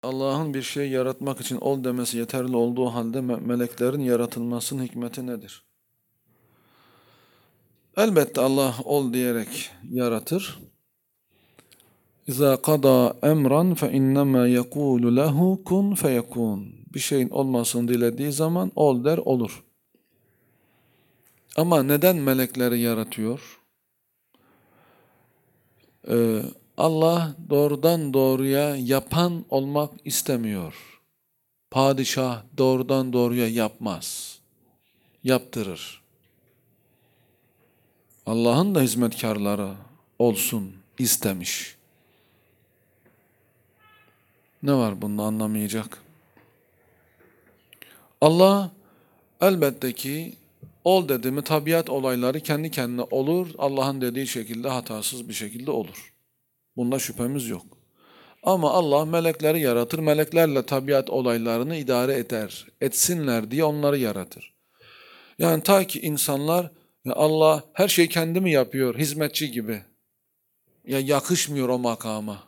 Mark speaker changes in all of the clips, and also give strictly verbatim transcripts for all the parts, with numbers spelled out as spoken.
Speaker 1: Allah'ın bir şey yaratmak için ol demesi yeterli olduğu halde me- meleklerin yaratılmasının hikmeti nedir? Elbette Allah ol diyerek yaratır. İza qada emran fe innema yekulu lehu kun feyekun. Bir şeyin olmasını dilediği zaman ol der olur. Ama neden melekleri yaratıyor? Ee, Allah doğrudan doğruya yapan olmak istemiyor. Padişah doğrudan doğruya yapmaz. Yaptırır. Allah'ın da hizmetkarları olsun istemiş. Ne var bunda anlamayacak? Allah elbette ki ol dedi mi tabiat olayları kendi kendine olur. Allah'ın dediği şekilde hatasız bir şekilde olur. Bunda şüphemiz yok. Ama Allah melekleri yaratır. Meleklerle tabiat olaylarını idare eder. Etsinler diye onları yaratır. Yani ta ki insanlar ya Allah her şeyi kendi mi yapıyor hizmetçi gibi. Ya yakışmıyor o makama.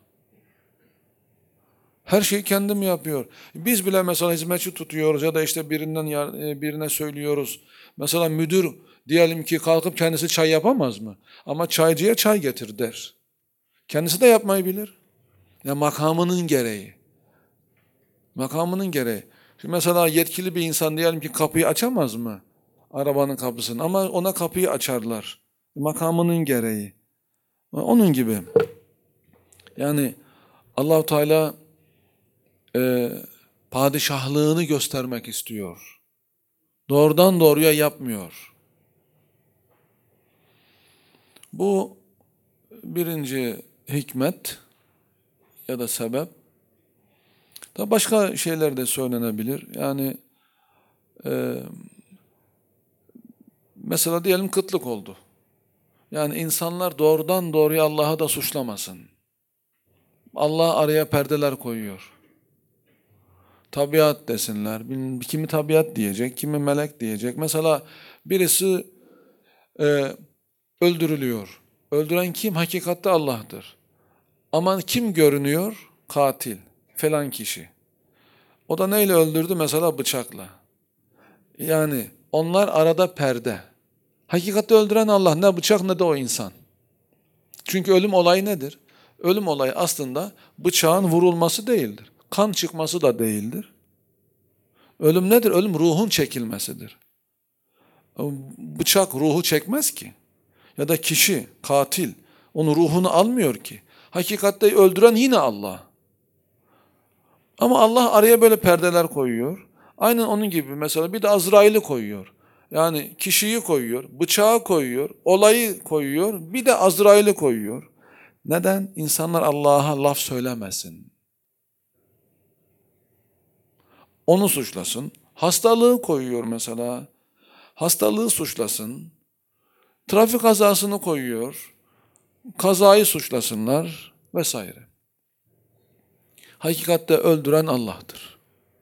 Speaker 1: Her şeyi kendi mi yapıyor? Biz bile mesela hizmetçi tutuyoruz ya da işte birinden birine söylüyoruz. Mesela müdür diyelim ki kalkıp kendisi çay yapamaz mı? Ama çaycıya çay getir der. Kendisi de yapmayı bilir. Ya makamının gereği. Makamının gereği. Şimdi mesela yetkili bir insan diyelim ki kapıyı açamaz mı? Arabanın kapısını ama ona kapıyı açarlar. Makamının gereği. Onun gibi. Yani Allah-u Teala e, padişahlığını göstermek istiyor. Doğrudan doğruya yapmıyor. Bu birinci hikmet ya da sebep. Da başka şeyler de söylenebilir. Yani e, mesela diyelim kıtlık oldu. Yani insanlar doğrudan doğruya Allah'ı da suçlamasın. Allah araya perdeler koyuyor. Tabiat desinler. Kimi tabiat diyecek, kimi melek diyecek. Mesela birisi e, öldürülüyor. Öldüren kim? Hakikatte Allah'tır. Ama kim görünüyor? Katil. Falan kişi. O da neyle öldürdü? Mesela bıçakla. Yani onlar arada perde. Hakikatte öldüren Allah. Ne bıçak ne de o insan. Çünkü ölüm olayı nedir? Ölüm olayı aslında bıçağın vurulması değildir. Kan çıkması da değildir. Ölüm nedir? Ölüm ruhun çekilmesidir. Bıçak ruhu çekmez ki. Ya da kişi, katil, onun ruhunu almıyor ki. Hakikatte öldüren yine Allah. Ama Allah araya böyle perdeler koyuyor. Aynen onun gibi mesela bir de Azrail'i koyuyor. Yani kişiyi koyuyor, bıçağı koyuyor, olayı koyuyor, bir de Azrail'i koyuyor. Neden? İnsanlar Allah'a laf söylemesin. Onu suçlasın. Hastalığı koyuyor mesela. Hastalığı suçlasın. Trafik kazasını koyuyor. Kazayı suçlasınlar vesaire. Hakikatte öldüren Allah'tır.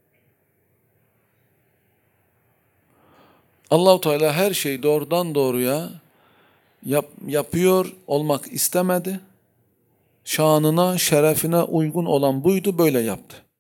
Speaker 1: Allah-u Teala her şeyi doğrudan doğruya yap, yapıyor olmak istemedi. Şanına, şerefine uygun olan buydu, böyle yaptı.